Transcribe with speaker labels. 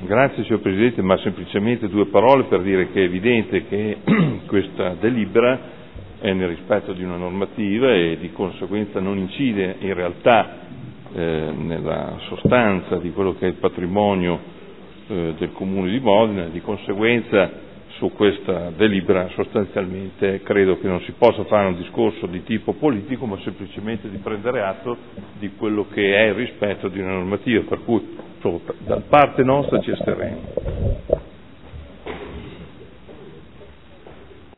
Speaker 1: Grazie signor Presidente, ma semplicemente due parole per dire che è evidente che questa delibera è nel rispetto di una normativa e di conseguenza non incide in realtà nella sostanza di quello che è il patrimonio del Comune di Modena. Di conseguenza su questa delibera sostanzialmente credo che non si possa fare un discorso di tipo politico, ma semplicemente di prendere atto di quello che è il rispetto di una normativa, per cui da parte nostra ci asterremo.